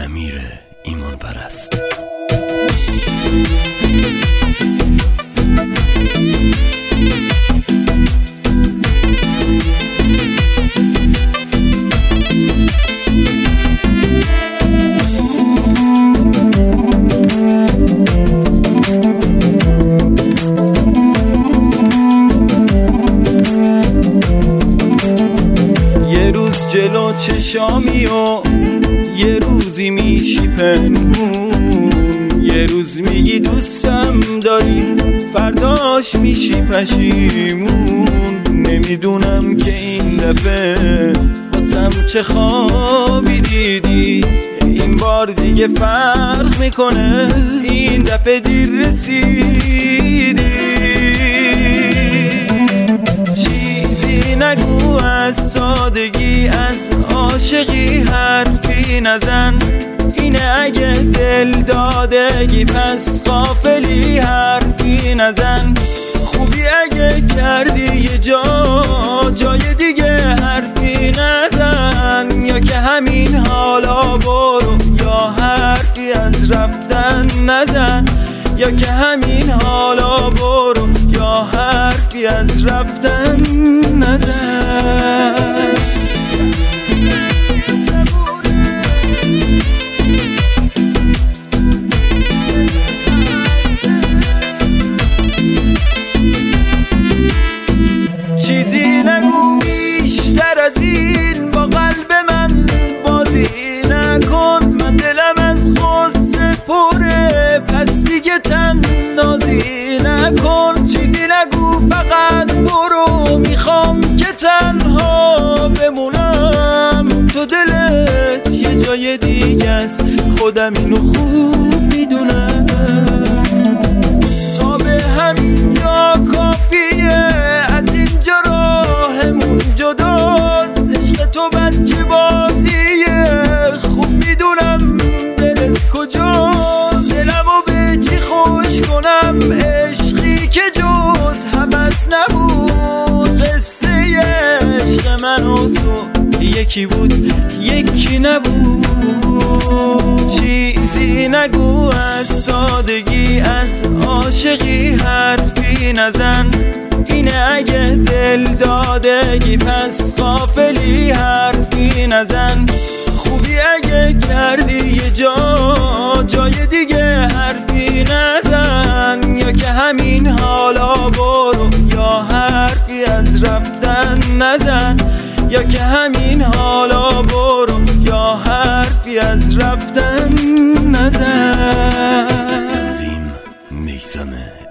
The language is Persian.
امیر ایمان پرست. یه روز جلو چشامی و یه روزی میشی پنهون، یه روز میگی دوستم داری فرداش میشی پشیمون. نمیدونم که این دفعه واسم چه خوابی دیدی، این بار دیگه فرق میکنه این دفعه دیر رسیدی. چیزی نگو از سادگی، از عاشقی حرفی نزن، اینه اگه دل دادگی پس غافلی حرفی نزن. خوبی اگه کردی یه جای دیگه حرفی نزن، یا که همین حالا برو یا حرفی از رفتن نزن، یا که همین حالا برو یا حرفی از رفتن نزن. چیزی نگو بیشتر از این، با قلب من بازی نکن، من دلم از غصه پره پس دیگه تنازی نکن. چیزی نگو فقط برو، میخوام که تنها بمونم، تو دلت یه جای دیگه است خودم اینو خوب میدونم. تا به همین جا کافیه، از اینجا راهمون جداست، عشق تو بچه بازیه خوب میدونم دلت کجاست. دلمو به چی خوش کنم، عشقی که جز همس نبود، قصه عشق من و تو یکی بود یکی نبود. چیزی نگو از سادگی، از عاشقی حرفی نزن، اینه اگه دل دادگی پس غافلی حرفی نزن. خوبی اگه کردی یه جای دیگه حرفی نزن، یا که همین حالا برو یا حرفی از رفتن نزن، یا که همین حالا برو یا حرفی از رفتن نزن. میثم